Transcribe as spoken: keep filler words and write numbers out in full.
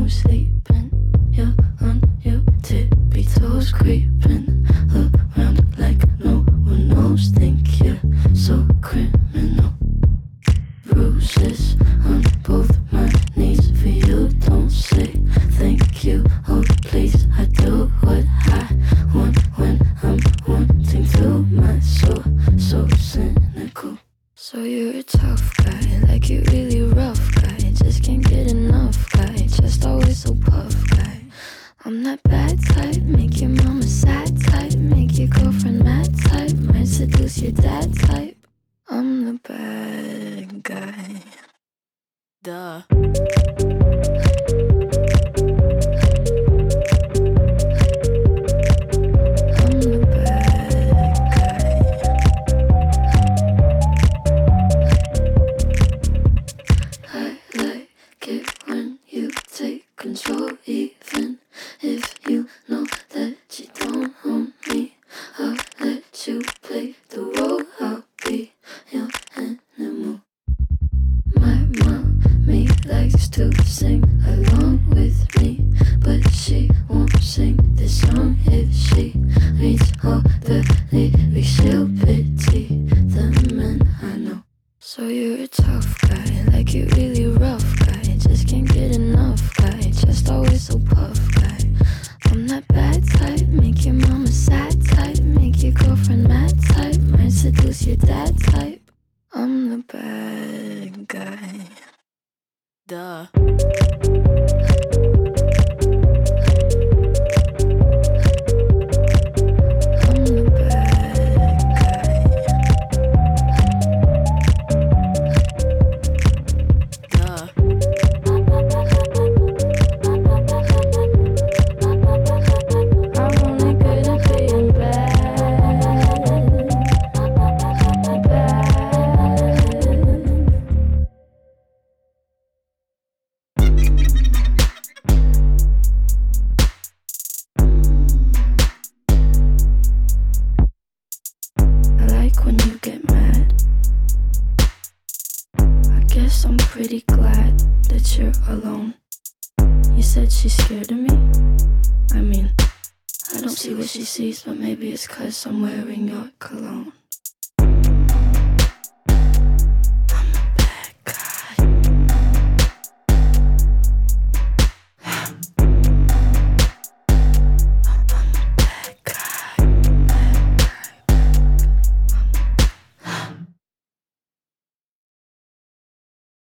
sleeping. You're on your tippy toes, creeping around like no one knows. Think you're so criminal. Bruises on both my knees for you. Don't say thank you, oh please. I do what I want when I'm wanting to. My soul so cynical. So you're a tough guy, like you really rough guy. Just can't get enough guy, just always so puff guy. I'm that bad type, make your mama sad type, make your girlfriend mad type, might seduce your dad type. I'm the bad guy. Duh. Control, even if you know that you don't own me. I'll let you play the role. I'll be your animal. My mommy likes to sing along with me, but she won't sing this song if she reads all the lyrics. She'll pity the men I know. So you're a tough guy, like you really rough guy. Just can't get enough guy, just always so puff guy. I'm that bad type, make your mama sad type, make your girlfriend mad type, might seduce your dad type. I'm the bad guy. Duh. When you get mad, I guess I'm pretty glad that you're alone. You said she's scared of me. I mean, I don't see what she sees, but maybe it's 'cause I'm wearing your cologne.